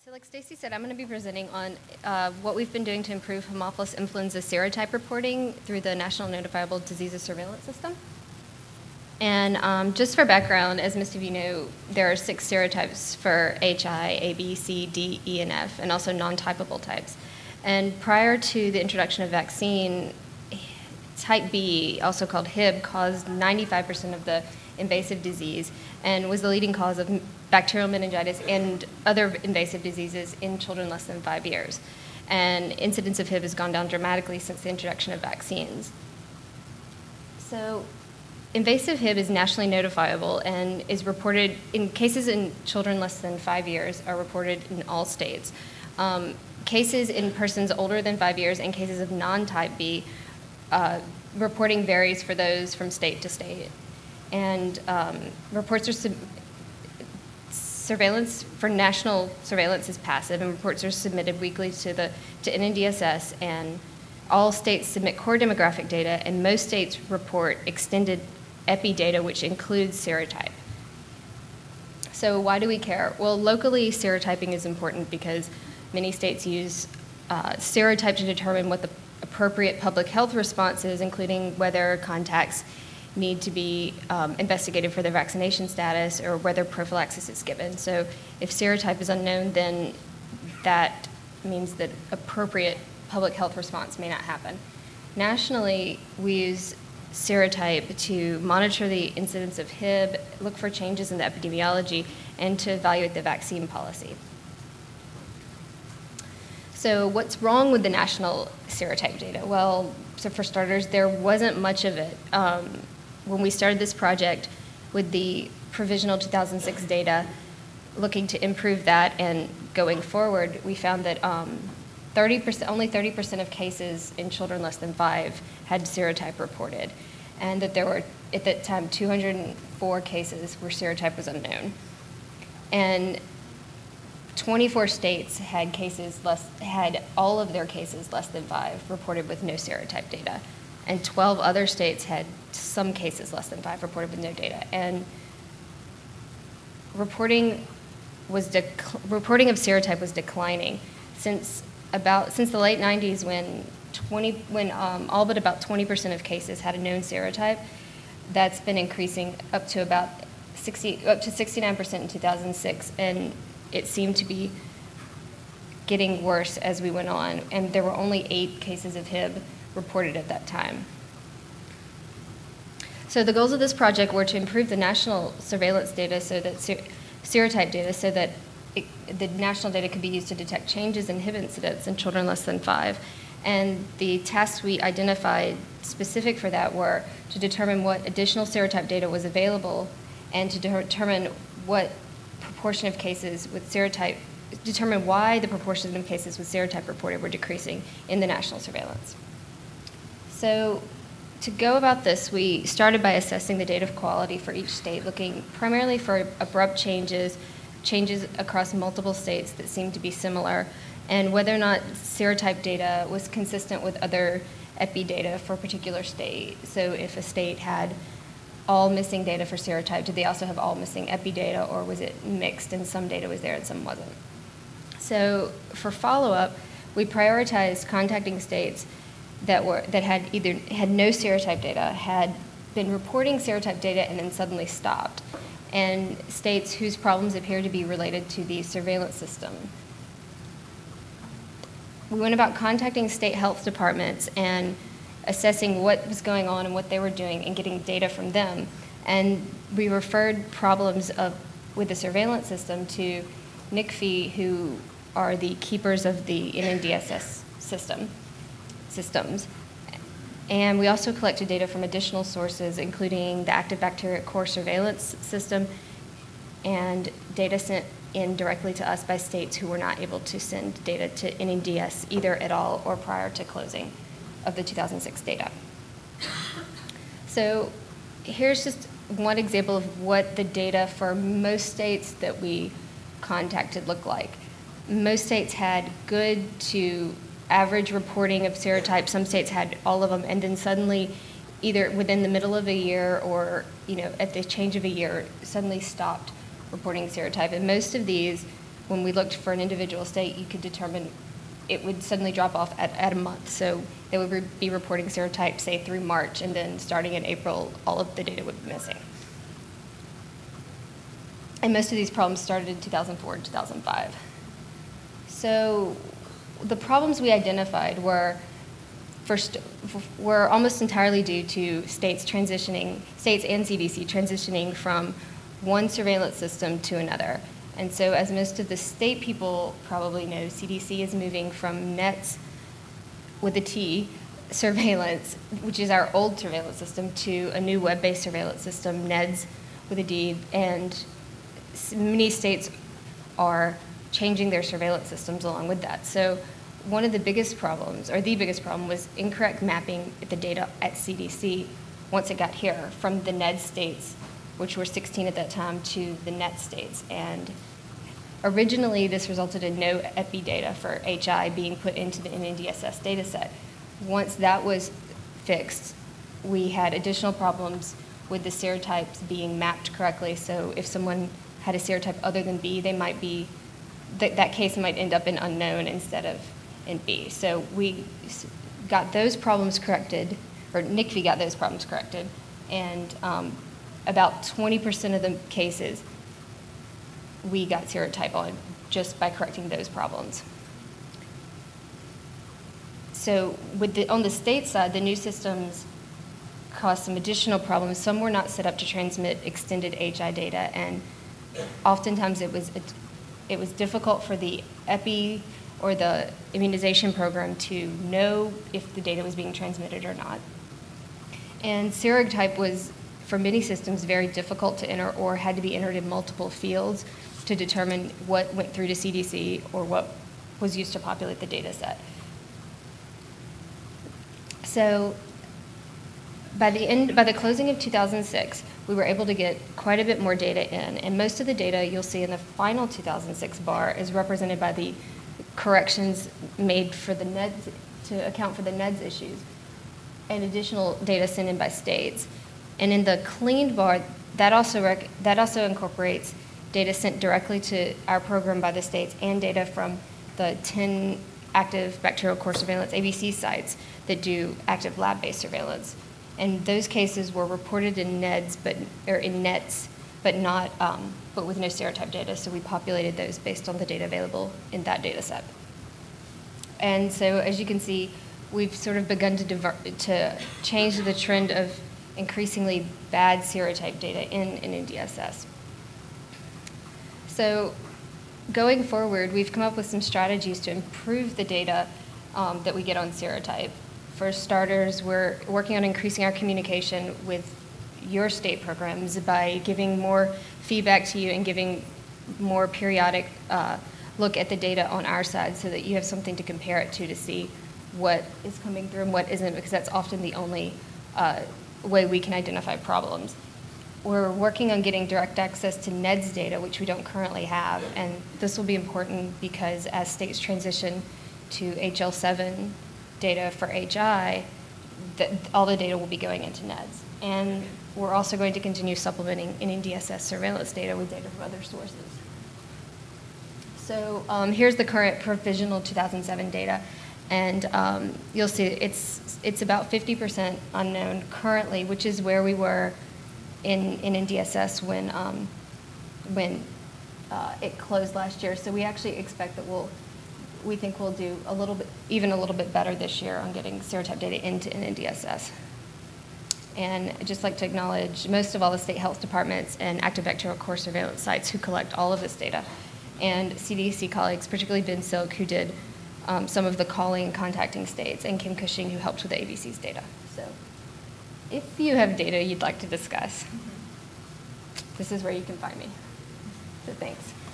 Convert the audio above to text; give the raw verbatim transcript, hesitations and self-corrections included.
So like Stacy said, I'm going to be presenting on uh, what we've been doing to improve Haemophilus influenza serotype reporting through the National Notifiable Diseases Surveillance System. And um, just for background, as most of you know, there are six serotypes for H I, A, B, C, D, E, and F, and also non-typable types. And prior to the introduction of vaccine, type B, also called H I B, caused ninety-five percent of the invasive disease and was the leading cause of bacterial meningitis and other invasive diseases in children less than five years. And incidence of H I B has gone down dramatically since the introduction of vaccines. So invasive H I B is nationally notifiable and is reported in cases in children less than five years are reported in all states. Um, cases in persons older than five years and cases of non-type B, uh, reporting varies for those from state to state. And um, reports are sub- surveillance for national surveillance is passive, and reports are submitted weekly to the to N N D S S, and all states submit core demographic data, and most states report extended epi data, which includes serotype. So why do we care? Well, locally, serotyping is important because many states use uh, serotype to determine what the appropriate public health response is, including whether contacts need to be um, investigated for their vaccination status or whether prophylaxis is given. So if serotype is unknown, then that means that appropriate public health response may not happen. Nationally, we use serotype to monitor the incidence of H I B, look for changes in the epidemiology, and to evaluate the vaccine policy. So what's wrong with the national serotype data? Well, so for starters, there wasn't much of it. Um, when we started this project with the provisional two thousand six data, looking to improve that and going forward, we found that um, thirty percent, only thirty percent of cases in children less than five had serotype reported, and that there were, at that time, two hundred four cases where serotype was unknown. And twenty-four states had cases less, had all of their cases less than five reported with no serotype data, and twelve other states had some cases less than five reported with no data. And reporting was dec- reporting of serotype was declining since about since the late nineties, when twenty when um, all but about twenty percent of cases had a known serotype. That's been increasing up to about sixty up to sixty-nine percent in two thousand six, and it seemed to be getting worse as we went on, and there were only eight cases of H I B reported at that time. So the goals of this project were to improve the national surveillance data, so that ser- serotype data, so that it, the national data could be used to detect changes in H I B incidence in children less than five. And the tasks we identified specific for that were to determine what additional serotype data was available, and to de- determine what proportion of cases with serotype, determine why the proportion of cases with serotype reported were decreasing in the national surveillance. So to go about this, we started by assessing the data quality for each state, looking primarily for abrupt changes, changes across multiple states that seemed to be similar, and whether or not serotype data was consistent with other epi data for a particular state. So if a state had all missing data for serotype, did they also have all missing epi data, or was it mixed and some data was there and some wasn't? So for follow-up, we prioritized contacting states that were that had either had no serotype data, had been reporting serotype data and then suddenly stopped, and states whose problems appear to be related to the surveillance system. We went about contacting state health departments and assessing what was going on and what they were doing and getting data from them. And we referred problems of with the surveillance system to N I C F I, who are the keepers of the N N D S S system systems. And we also collected data from additional sources, including the active bacteria core surveillance system and data sent in directly to us by states who were not able to send data to N N D S either at all or prior to closing of the two thousand six data. So here's just one example of what the data for most states that we contacted looked like. Most states had good to average reporting of serotype. Some states had all of them, and then suddenly, either within the middle of a year or you know at the change of a year, suddenly stopped reporting serotype. And most of these when we looked for an individual state, you could determine it would suddenly drop off at, at a month. So they would re- be reporting serotype, say, through March, and then starting in April, all of the data would be missing. And most of these problems started in two thousand four and two thousand five. So the problems we identified were first were almost entirely due to states transitioning, states and C D C transitioning from one surveillance system to another. And so, as most of the state people probably know, C D C is moving from NETS with a T surveillance, which is our old surveillance system, to a new web-based surveillance system, NEDS with a D, and many states are changing their surveillance systems along with that. So one of the biggest problems, or the biggest problem, was incorrect mapping the data at C D C once it got here from the NEDS states, which were sixteen at that time, to the NET states. And originally, this resulted in no epi data for H I being put into the N N D S S data set. Once that was fixed, we had additional problems with the serotypes being mapped correctly. So if someone had a serotype other than B, they might be, th- that case might end up in unknown instead of in B. So we got those problems corrected, or N I C V got those problems corrected, and um, about twenty percent of the cases we got serotype on just by correcting those problems. So with the, on the state side, the new systems caused some additional problems. Some were not set up to transmit extended H I data, and oftentimes it was it, it was difficult for the epi or the immunization program to know if the data was being transmitted or not. And serotype was, for many systems, very difficult to enter or had to be entered in multiple fields to determine what went through to C D C or what was used to populate the data set. So by the end, by the closing of two thousand six, we were able to get quite a bit more data in, and most of the data you'll see in the final two thousand six bar is represented by the corrections made for the NEDS, to account for the NEDS issues, and additional data sent in by states. And in the cleaned bar, that also rec- that also incorporates data sent directly to our program by the states and data from the ten active bacterial core surveillance A B C sites that do active lab-based surveillance. And those cases were reported in NEDS, but or in NETS, but not um, but with no serotype data. So we populated those based on the data available in that data set. And so, as you can see, we've sort of begun to diver- to change the trend of increasingly bad serotype data in N N D S S. So going forward, we've come up with some strategies to improve the data um, that we get on serotype. For starters, we're working on increasing our communication with your state programs by giving more feedback to you and giving more periodic uh, look at the data on our side so that you have something to compare it to to see what is coming through and what isn't, because that's often the only uh, way we can identify problems. We're working on getting direct access to NEDS data, which we don't currently have, and this will be important because as states transition to H L seven data for H I, the, all the data will be going into NEDS. And we're also going to continue supplementing N N D S S surveillance data with data from other sources. So um, here's the current provisional two thousand seven data, and um, you'll see it's it's about fifty percent unknown currently, which is where we were in in N D S S when um, when uh, it closed last year. So we actually expect that we'll we think we'll do a little bit even a little bit better this year on getting serotype data into N N D S S. And I'd just like to acknowledge most of all the state health departments and active bacterial core surveillance sites who collect all of this data, and C D C colleagues, particularly Ben Silk, who did um, some of the calling and contacting states, and Kim Cushing, who helped with the A B C's data. So if you have data you'd like to discuss, this is where you can find me. So thanks.